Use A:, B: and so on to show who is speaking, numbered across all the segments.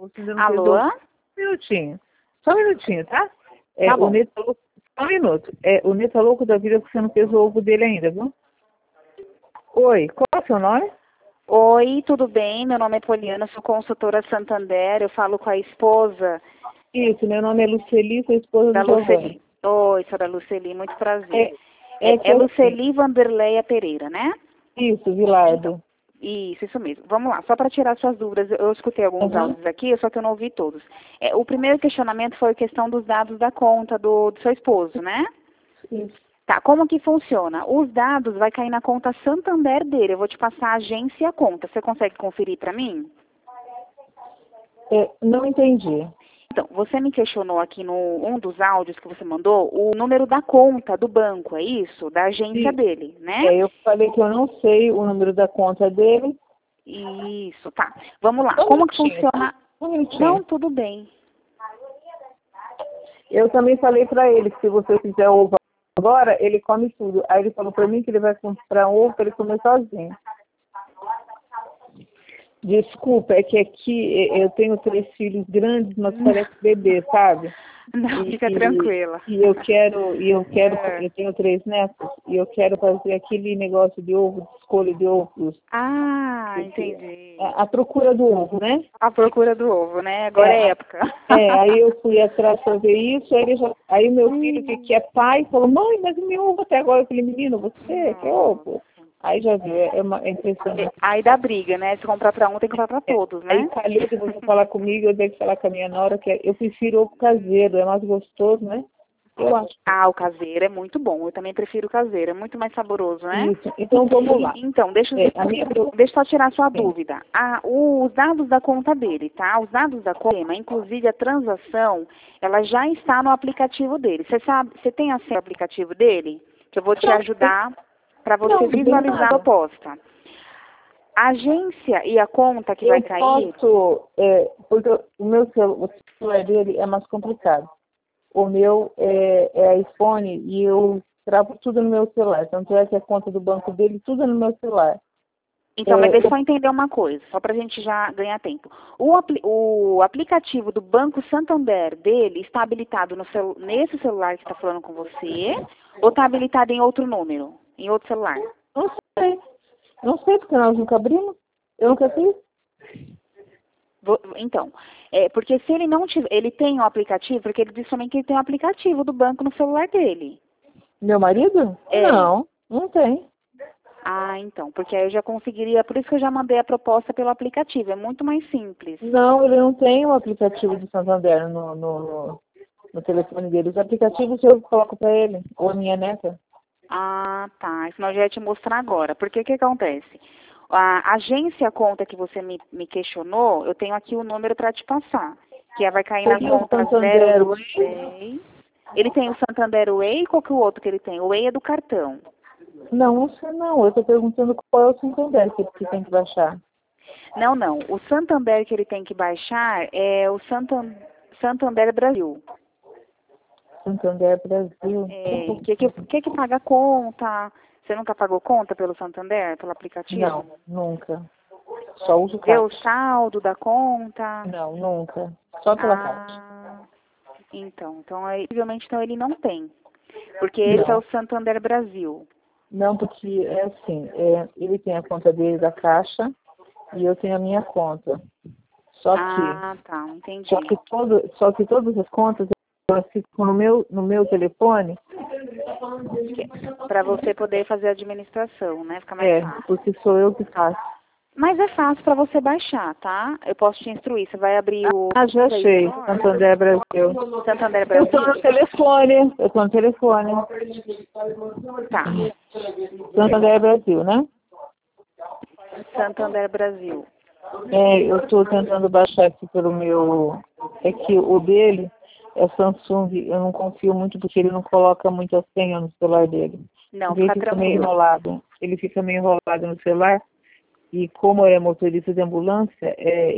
A: Você ainda não
B: Alô?
A: perdeu. Só um minutinho, tá?
B: Tá bom.
A: O Neto falou, só um minuto. O Neto tá louco da vida porque você não fez o ovo dele ainda, viu? Oi, qual é o seu nome?
B: Oi, tudo bem? Meu nome é Poliana, sou consultora Santander, eu falo com a esposa
A: Isso, meu nome é Luceli, sou esposa
B: da
A: do Giovanni.
B: Luceli. Oi, senhora Luceli, muito prazer.
A: Que
B: É
A: assim,
B: Luceli Vanderleia Pereira, né?
A: isso, Vilardo.
B: Isso mesmo. Vamos lá, só para tirar suas dúvidas, eu escutei alguns áudios aqui, só que eu não ouvi todos. O primeiro questionamento foi a questão dos dados da conta do seu esposo, né?
A: Isso.
B: Tá, como que funciona? Os dados vai cair na conta Santander dele, eu vou te passar a agência e a conta. Você consegue conferir para mim?
A: Não entendi.
B: Então, você me questionou aqui no um dos áudios que você mandou o número da conta do banco, é isso? Da agência
A: Sim.
B: dele, né?
A: Eu falei que eu não sei o número da conta dele.
B: Isso, tá. Vamos lá.
A: Só um
B: Como que
A: minutinho,
B: funciona?
A: tá? Um minutinho.
B: Não, tudo bem.
A: Eu também falei pra ele que se você fizer ovo agora, ele come tudo. Aí ele falou pra mim que ele vai comprar um ovo pra ele comer sozinho. Desculpa, é que aqui eu tenho 3 filhos grandes, mas parece bebê, sabe?
B: Não, fica tranquila.
A: Eu tenho 3 netos, e eu quero fazer aquele negócio de ovo, de escolha de ovos.
B: Ah, entendi.
A: A procura do ovo, né?
B: A procura do ovo, né? Agora é época.
A: Aí eu fui atrás para ver isso, aí meu filho, que é pai, falou, mãe, mas o meu ovo até agora. Eu falei, menino, você quer ovo? Aí já viu, é impressionante.
B: Aí dá briga, né? Se comprar para um, tem que comprar para todos,
A: Aí
B: né?
A: calhou de você falar comigo, eu tenho que falar com a minha nora, que eu prefiro ovo caseiro, é mais gostoso, né? Eu acho.
B: Ah, o caseiro é muito bom. Eu também prefiro o caseiro, é muito mais saboroso, né?
A: Isso. Então vamos lá.
B: Então, deixa eu só tirar sua dúvida. Os dados da conta dele, tá? Os dados da conta, inclusive a transação, ela já está no aplicativo dele. Você tem acesso ao aplicativo dele? Que eu vou te ajudar para você visualizar a proposta. A agência e a conta que vai cair...
A: Porque o celular dele é mais complicado. O meu é iPhone e eu travo tudo no meu celular. Tanto é que a conta do banco dele, tudo é no meu celular.
B: Então, mas deixa eu só entender uma coisa, só para a gente já ganhar tempo. O aplicativo do Banco Santander dele está habilitado nesse celular que está falando com você ou está habilitado em outro número, em outro celular?
A: Não sei. Não sei, porque nós nunca abrimos. Eu nunca fiz.
B: Então, porque se ele não tiver, ele tem o aplicativo, porque ele disse também que ele tem o aplicativo do banco no celular dele.
A: Meu marido? Não tem.
B: Ah, então, porque aí eu já conseguiria, por isso que eu já mandei a proposta pelo aplicativo, é muito mais simples.
A: Não, ele não tem o aplicativo do Santander no telefone dele. Os aplicativos eu coloco para ele, ou a minha neta.
B: Ah, tá, isso nós já ia te mostrar agora, porque o que acontece? A agência conta que você me questionou, eu tenho aqui o número para te passar, que vai cair na conta 06. Ele tem o Santander Way, qual que é o outro que ele tem? O Way é do cartão.
A: Não sei não. Eu estou perguntando qual é o Santander que tem que baixar.
B: Não. O Santander que ele tem que baixar é o Santander Brasil.
A: Santander Brasil.
B: Que paga conta? Você nunca pagou conta pelo Santander, pelo aplicativo?
A: Não, nunca. Só uso
B: Vê
A: caixa.
B: o saldo da conta?
A: Não, nunca. Só pela caixa.
B: Então, possivelmente ele não tem. Porque esse é o Santander Brasil.
A: Não, porque é assim, ele tem a conta dele da Caixa e eu tenho a minha conta. Só
B: entendi.
A: Só que todas as contas elas ficam no meu telefone.
B: Para você poder fazer a administração, né? Fica mais fácil.
A: Porque sou eu que faço.
B: Mas é fácil para você baixar, tá? Eu posso te instruir. Você vai abrir o...
A: Já achei. Santander Brasil.
B: Santander Brasil.
A: Eu estou no telefone.
B: Tá.
A: Santander Brasil, né?
B: Santander Brasil.
A: Eu estou tentando baixar aqui pelo meu... É que o dele é Samsung. Eu não confio muito porque ele não coloca muita senha no celular dele.
B: Não,
A: ele fica meio enrolado. Ele fica meio enrolado no celular. E como ele é motorista de ambulância,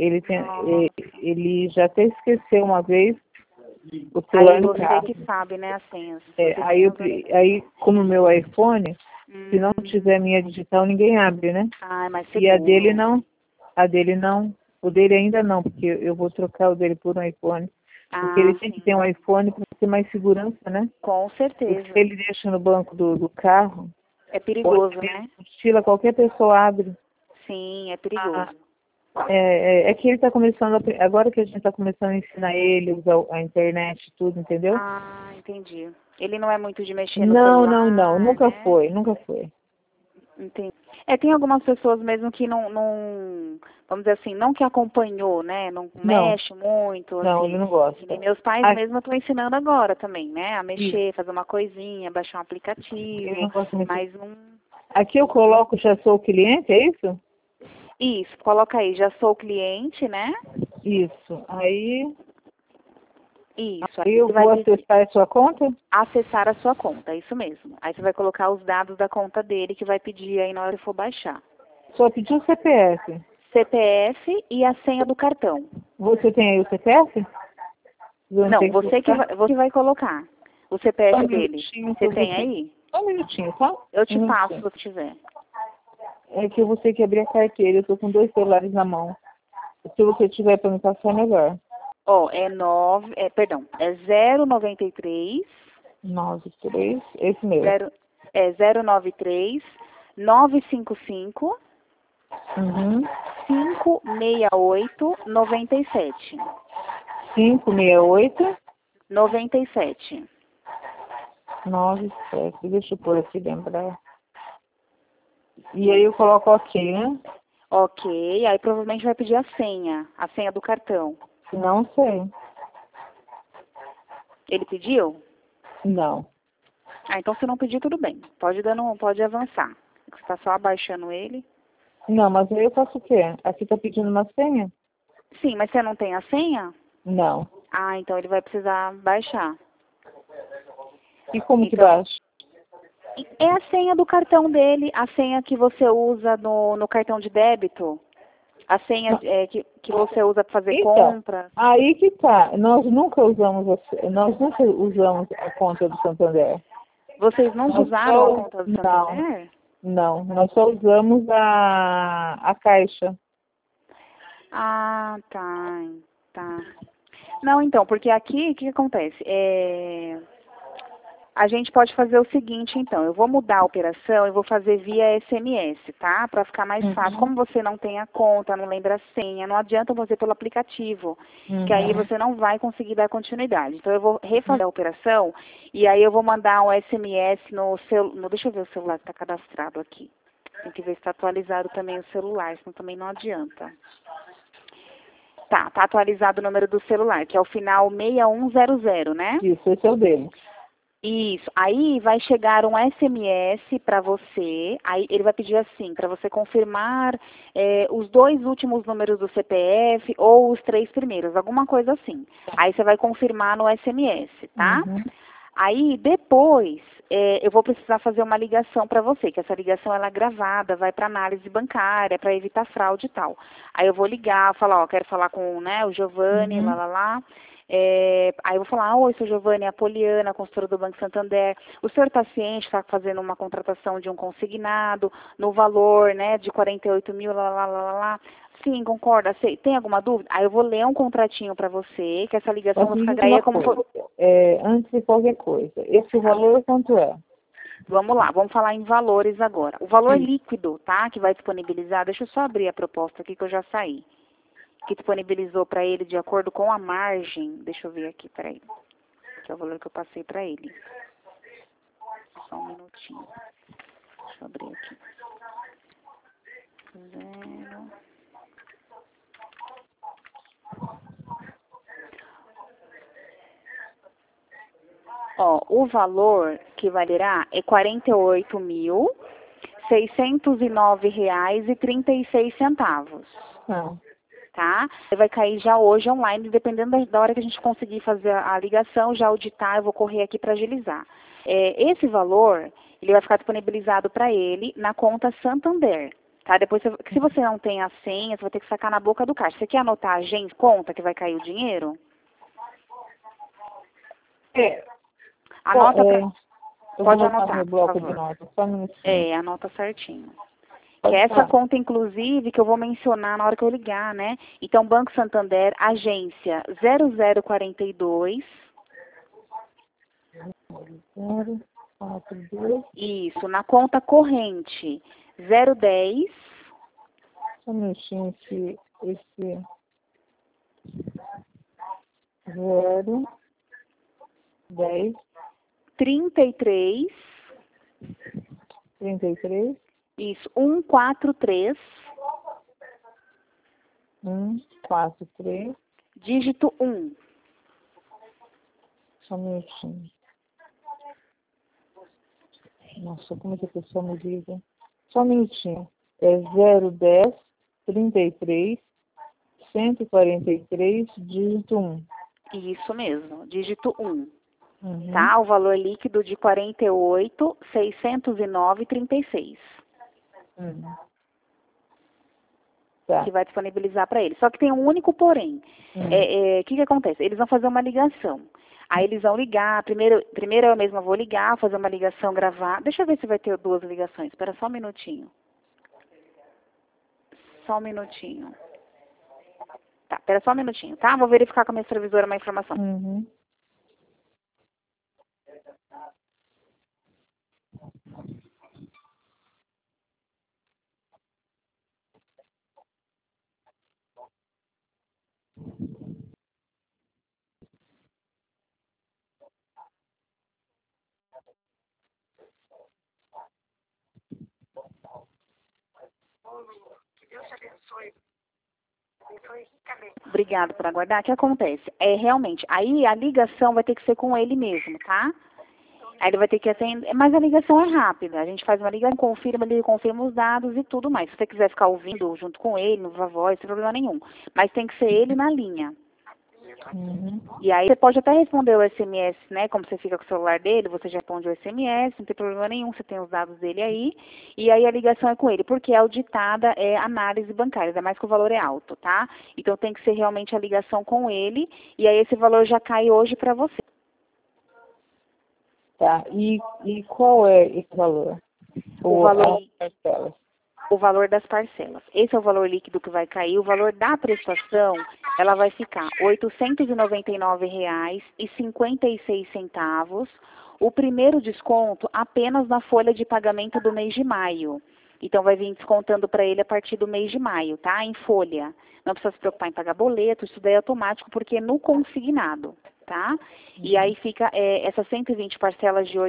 A: ele já até esqueceu uma vez o celular no carro.
B: Aí você que sabe, né, as senhas.
A: Aí, como o meu iPhone, se não tiver minha digital, ninguém abre, né?
B: Mas
A: e a dele não. O dele ainda não, porque eu vou trocar o dele por um iPhone. Porque ele tem que ter um iPhone para ter mais segurança, né?
B: Com certeza.
A: O que ele deixa no banco do carro,
B: É perigoso, né?
A: mochila, qualquer pessoa abre.
B: Sim, é perigoso.
A: É que ele está começando, agora que a gente está começando a ensinar ele, usar a internet e tudo, entendeu?
B: Ah, entendi. Ele não é muito de mexer no
A: Não,
B: celular,
A: nunca
B: né?
A: foi, nunca foi.
B: Entendi. Tem algumas pessoas mesmo que vamos dizer assim, não que acompanhou, né? Não mexe muito,
A: Não, ele
B: assim.
A: não gosta.
B: E meus pais mesmo eu tô ensinando agora também, né? A mexer,
A: Isso.
B: fazer uma coisinha, baixar um
A: Ele
B: aplicativo,
A: não gosta muito.
B: mas não...
A: Aqui eu coloco, já sou cliente, é isso?
B: Isso, coloca aí, já sou cliente, né?
A: Isso. Aí
B: Isso,
A: aí eu
B: vai
A: vou acessar a sua conta?
B: acessar a sua conta, é isso mesmo. Aí você vai colocar os dados da conta dele que vai pedir aí na hora que for baixar.
A: Só pediu o CPF.
B: CPF e a senha do cartão.
A: Você tem aí o CPF?
B: Não, você que vai colocar o CPF dele. Você tem
A: você.
B: aí?
A: Só um minutinho, tá?
B: Eu te passo se você tiver.
A: É que eu vou ter que abrir a carteira. Eu tô com 2 celulares na mão. Se você tiver para me passar, é melhor.
B: Ó, é 093
A: 93, esse mesmo.
B: 093 955
A: Uhum.
B: 568 97.
A: 568
B: 97.
A: 97. Deixa eu pôr aqui lembrar. E aí eu coloco OK, né?
B: Ok, aí provavelmente vai pedir a senha do cartão.
A: Não sei.
B: Ele pediu?
A: Não.
B: Ah, então se não pedir, tudo bem. Pode avançar. Você está só abaixando ele.
A: Não, mas aí eu faço o quê? Aqui tá pedindo uma senha?
B: Sim, mas você não tem a senha?
A: Não.
B: Ah, então ele vai precisar baixar.
A: E como que
B: Então,
A: baixa?
B: é a senha do cartão dele, a senha que você usa no cartão de débito. A senha que você usa para fazer
A: Então,
B: compras.
A: aí que tá. Nós nunca usamos a conta do Santander.
B: Vocês nunca
A: Nós
B: usaram a
A: só,
B: conta do
A: não,
B: Santander?
A: não. Nós só usamos a caixa.
B: Ah, tá. Tá. Não, então, porque aqui, o que acontece? A gente pode fazer o seguinte, então. Eu vou mudar a operação e vou fazer via SMS, tá? Para ficar mais fácil. Como você não tem a conta, não lembra a senha, não adianta você pelo aplicativo, que aí você não vai conseguir dar continuidade. Então, eu vou refazer a operação e aí eu vou mandar um SMS no celular. Deixa eu ver o celular que está cadastrado aqui. Tem que ver se está atualizado também o celular, senão também não adianta. Tá atualizado o número do celular, que é o final 6100, né?
A: Isso, esse é o dele.
B: Isso. Aí vai chegar um SMS para você. Aí ele vai pedir assim, para você confirmar os 2 últimos números do CPF ou os 3 primeiros, alguma coisa assim. Aí você vai confirmar no SMS, tá? Aí depois eu vou precisar fazer uma ligação para você, que essa ligação ela é gravada, vai para análise bancária, para evitar fraude e tal. Aí eu vou ligar, falar, ó, quero falar com o Giovanni, lá. Aí eu vou falar, oi, sou Giovanni, a Poliana, consultora do Banco Santander. O senhor está ciente, está fazendo uma contratação de um consignado no valor, né, de 48 mil, lá. Sim, concorda, sei. Tem alguma dúvida? Aí eu vou ler um contratinho para você, que essa ligação vai ficar gravada
A: antes de qualquer coisa, esse valor quanto é?
B: Vamos lá, vamos falar em valores agora. O valor líquido, tá, que vai disponibilizar, deixa eu só abrir a proposta aqui que eu já saí. Que disponibilizou para ele de acordo com a margem. Deixa eu ver aqui, peraí. Que é o valor que eu passei para ele. Só um minutinho. Deixa eu abrir aqui. 0. Ó, o valor que valerá é R$ 48.609,36. Tá? Vai cair já hoje online, dependendo da hora que a gente conseguir fazer a ligação, já auditar, eu vou correr aqui para agilizar. Esse valor, ele vai ficar disponibilizado para ele na conta Santander. Tá? Depois, se você não tem a senha, você vai ter que sacar na boca do caixa. Você quer anotar a agência, conta que vai cair o dinheiro? Anota
A: Eu
B: pode
A: vou
B: anotar,
A: no bloco de notas, só um minutinho.
B: anota certinho. Que é essa
A: falar.
B: conta, inclusive, que eu vou mencionar na hora que eu ligar, né? Então, Banco Santander, agência 0042.
A: 042.
B: Isso, na conta corrente 010.
A: Só um minutinho, esse 0, 10,
B: 33.
A: 33,
B: Isso, 143.
A: 4, 3.
B: Dígito 1.
A: Só um minutinho. Nossa, como é que a pessoa me liga? Só um minutinho. É 010 33 143, dígito 1.
B: Isso mesmo, dígito 1.
A: Uhum.
B: Tá? O valor líquido de 48.609,36.
A: Tá.
B: Que vai disponibilizar para ele. Só que tem um único porém. O que acontece? Eles vão fazer uma ligação. Aí eles vão ligar. Primeiro eu mesma vou ligar, fazer uma ligação, gravar. Deixa eu ver se vai ter 2 ligações. Espera só um minutinho. Só um minutinho. Tá, espera só um minutinho, tá? Vou verificar com a minha supervisora uma informação.
A: Uhum.
B: Que Deus te abençoe. Obrigada por aguardar. O que acontece? Realmente, aí a ligação vai ter que ser com ele mesmo, tá? Aí ele vai ter que atender, mas a ligação é rápida. A gente faz uma ligação, ele confirma os dados e tudo mais. Se você quiser ficar ouvindo junto com ele, no Viva Voz, sem problema nenhum. Mas tem que ser ele na linha.
A: Uhum.
B: E aí você pode até responder o SMS, né? Como você fica com o celular dele, você já responde o SMS, não tem problema nenhum, você tem os dados dele aí. E aí a ligação é com ele, porque a auditada é análise bancária, ainda mais que o valor é alto, tá? Então tem que ser realmente a ligação com ele, e aí esse valor já cai hoje para você.
A: Tá. E qual é esse valor?
B: O valor...
A: As parcelas.
B: O valor das parcelas. Esse é o valor líquido que vai cair. O valor da prestação, ela vai ficar R$ 899,56. O primeiro desconto apenas na folha de pagamento do mês de maio. Então, vai vir descontando para ele a partir do mês de maio, tá? Em folha. Não precisa se preocupar em pagar boleto, isso daí é automático, porque é no consignado, tá? E aí fica essas 120 parcelas de R$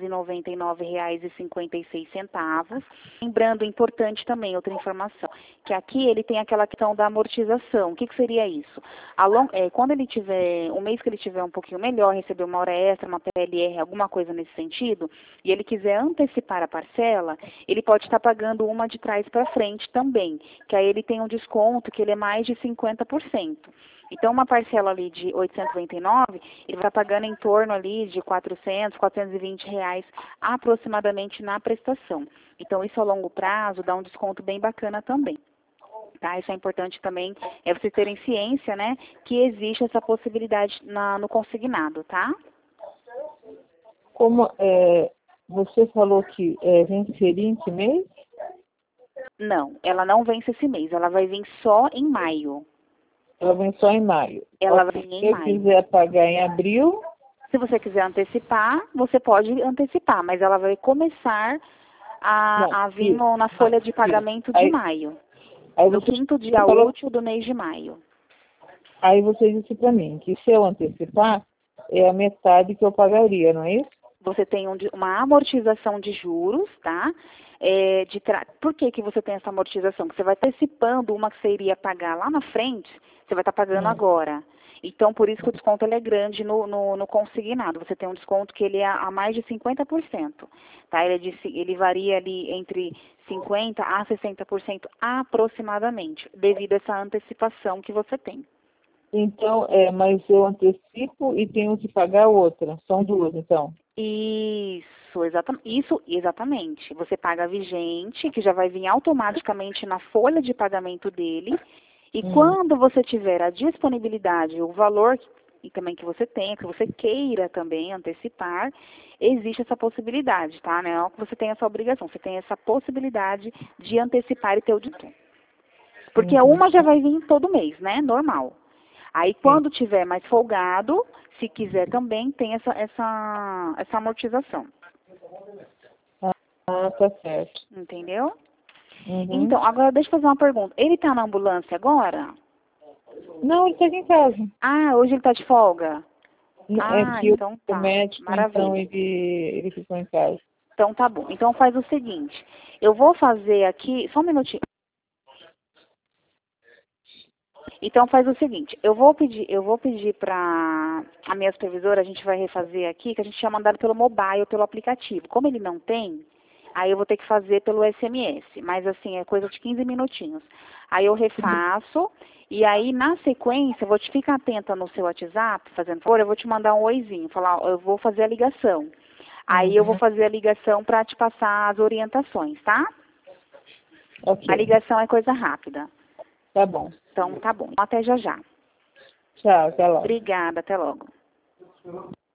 B: 899,56. Lembrando, importante também, outra informação, que aqui ele tem aquela questão da amortização. O que seria isso? Quando ele tiver, um mês que ele tiver um pouquinho melhor, receber uma hora extra, uma PLR, alguma coisa nesse sentido, e ele quiser antecipar a parcela, ele pode estar pagando uma de trás para frente também, que aí ele tem um desconto que ele é mais de 50%. Então, uma parcela ali de R$ 899, ele vai pagando em torno ali de R$ 400, R$ 420 aproximadamente na prestação. Então, isso a longo prazo dá um desconto bem bacana também. Tá? Isso é importante também, vocês terem ciência, né, que existe essa possibilidade no consignado, tá?
A: Como você falou que venceria em que mês?
B: Não, ela não vence esse mês, ela vai vir só em maio.
A: Ela vem só em maio.
B: Ela vai vir em maio.
A: Se eu quiser pagar em abril...
B: Se você quiser antecipar, você pode antecipar, mas ela vai começar a vir na folha de pagamento de maio. No 5º dia útil do mês de maio.
A: Aí você disse para mim que se eu antecipar, é a metade que eu pagaria, não é isso?
B: Você tem uma amortização de juros, tá? Por que você tem essa amortização? Porque você vai antecipando uma que você iria pagar lá na frente, você vai estar pagando agora. Então, por isso que o desconto ele é grande no consignado. Você tem um desconto que ele é a mais de 50%. Tá? Ele varia ali entre 50% a 60% aproximadamente, devido a essa antecipação que você tem.
A: Então, mas eu antecipo e tenho que pagar outra. São duas, então.
B: Isso, exatamente. Você paga a vigente, que já vai vir automaticamente na folha de pagamento dele. E quando você tiver a disponibilidade, o valor e também que você tenha, que você queira também antecipar, existe essa possibilidade, tá? Não é que você tenha essa obrigação, você tem essa possibilidade de antecipar e ter o dinheiro. Porque uma já vai vir todo mês, né? Normal. Aí, quando tiver mais folgado, se quiser também, tem essa amortização.
A: Ah, tá certo.
B: Entendeu?
A: Uhum.
B: Então, agora deixa eu fazer uma pergunta. Ele tá na ambulância agora?
A: Não, ele está aqui em casa.
B: Ah, hoje ele tá de folga?
A: É que
B: Então
A: o
B: tá.
A: médico,
B: Maravilha.
A: então, ele ficou em casa.
B: Então tá bom. Então faz o seguinte. Eu vou fazer aqui, só um minutinho. Então faz o seguinte, eu vou pedir para a minha supervisora, a gente vai refazer aqui, que a gente tinha mandado pelo mobile, pelo aplicativo. Como ele não tem, aí eu vou ter que fazer pelo SMS, mas assim, é coisa de 15 minutinhos. Aí eu refaço, e aí na sequência, eu vou te ficar atenta no seu WhatsApp, fazendo favor, eu vou te mandar um oizinho, falar, ó, eu vou fazer a ligação. Aí eu vou fazer a ligação para te passar as orientações, tá?
A: Ok.
B: A ligação é coisa rápida.
A: Tá bom.
B: Então, tá bom. Até já já.
A: Tchau, até logo.
B: Obrigada, até logo.